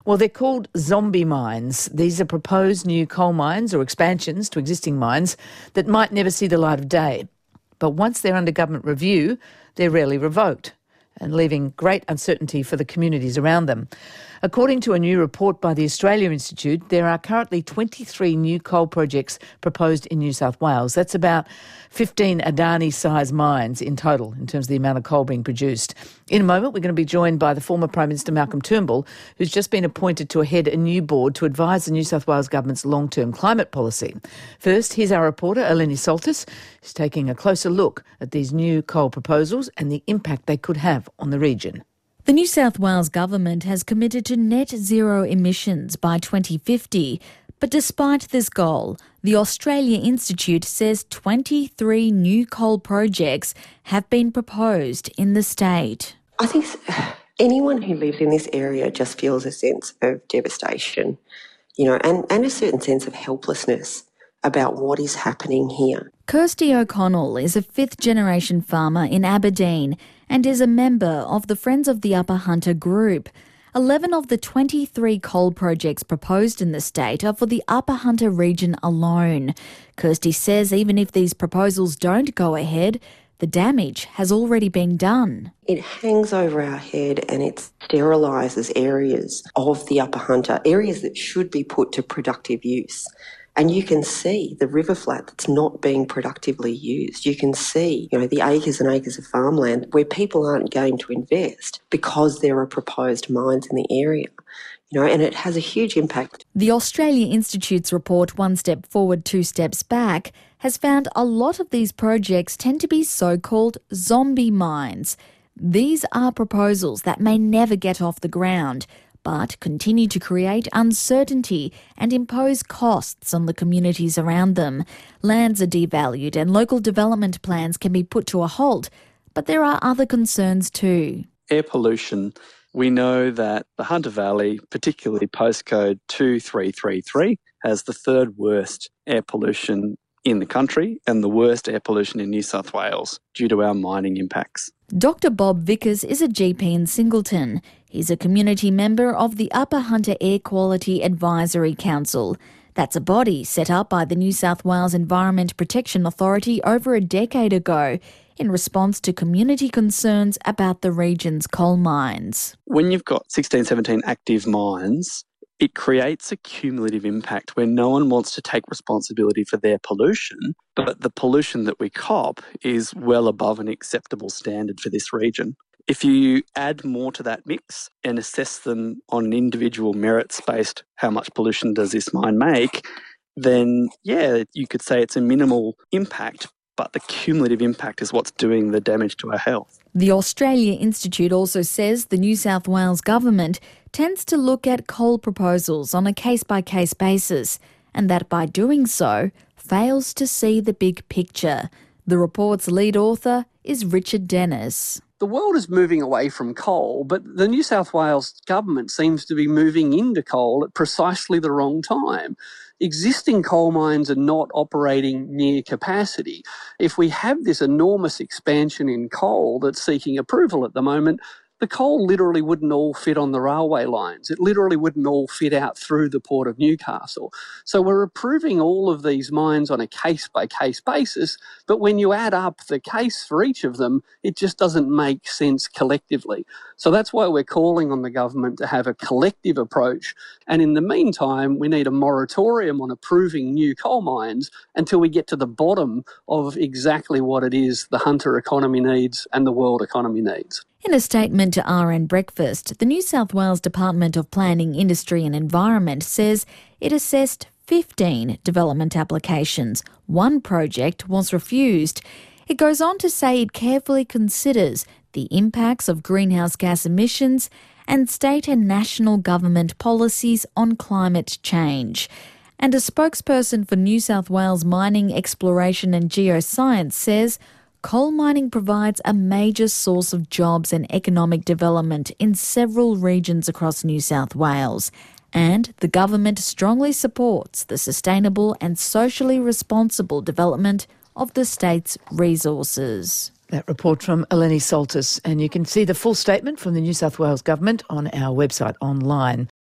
Well, they're called zombie mines. These are proposed new coal mines or expansions to existing mines that might never see the light of day. But once they're under government review, they're rarely revoked, and leaving great uncertainty for the communities around them. According to a new report by the Australia Institute, there are currently 23 new coal projects proposed in New South Wales. That's about 15 Adani-sized mines in total in terms of the amount of coal being produced. In a moment, we're going to be joined by the former Prime Minister Malcolm Turnbull, who's just been appointed to head a new board to advise the New South Wales Government's long-term climate policy. First, here's our reporter, Eleni Soltis, who's taking a closer look at these new coal proposals and the impact they could have on the region. The New South Wales Government has committed to net zero emissions by 2050, but despite this goal, the Australia Institute says 23 new coal projects have been proposed in the state. I think anyone who lives in this area just feels a sense of devastation, and a certain sense of helplessness about what is happening here. Kirsty O'Connell is a fifth-generation farmer in Aberdeen and is a member of the Friends of the Upper Hunter group. 11 of the 23 coal projects proposed in the state are for the Upper Hunter region alone. Kirsty says even if these proposals don't go ahead, the damage has already been done. It hangs over our head and it sterilises areas of the Upper Hunter, areas that should be put to productive use. And you can see the river flat that's not being productively used. You can see, the acres and acres of farmland where people aren't going to invest because there are proposed mines in the area. And it has a huge impact. The Australia Institute's report, One Step Forward, Two Steps Back, has found a lot of these projects tend to be so-called zombie mines. These are proposals that may never get off the ground, but continue to create uncertainty and impose costs on the communities around them. Lands are devalued and local development plans can be put to a halt, but there are other concerns too. Air pollution. We know that the Hunter Valley, particularly postcode 2333, has the third worst air pollution in the country and the worst air pollution in New South Wales due to our mining impacts. Dr Bob Vickers is a GP in Singleton. He's a community member of the Upper Hunter Air Quality Advisory Council. That's a body set up by the New South Wales Environment Protection Authority over a decade ago in response to community concerns about the region's coal mines. When you've got 16, 17 active mines, it creates a cumulative impact where no one wants to take responsibility for their pollution, but the pollution that we cop is well above an acceptable standard for this region. If you add more to that mix and assess them on an individual merits-based, how much pollution does this mine make, then, you could say it's a minimal impact, but the cumulative impact is what's doing the damage to our health. The Australia Institute also says the New South Wales Government tends to look at coal proposals on a case-by-case basis, and that by doing so, fails to see the big picture. The report's lead author is Richard Dennis. The world is moving away from coal, but the New South Wales government seems to be moving into coal at precisely the wrong time. Existing coal mines are not operating near capacity. If we have this enormous expansion in coal that's seeking approval at the moment, the coal literally wouldn't all fit on the railway lines. It literally wouldn't all fit out through the Port of Newcastle. So we're approving all of these mines on a case-by-case basis, but when you add up the case for each of them, it just doesn't make sense collectively. So that's why we're calling on the government to have a collective approach. And in the meantime, we need a moratorium on approving new coal mines until we get to the bottom of exactly what it is the Hunter economy needs and the world economy needs. In a statement to RN Breakfast, the New South Wales Department of Planning, Industry and Environment says it assessed 15 development applications. One project was refused. It goes on to say it carefully considers the impacts of greenhouse gas emissions and state and national government policies on climate change. And a spokesperson for New South Wales Mining, Exploration and Geoscience says coal mining provides a major source of jobs and economic development in several regions across New South Wales, and the government strongly supports the sustainable and socially responsible development of the state's resources. That report from Eleni Soltis, and you can see the full statement from the New South Wales Government on our website online.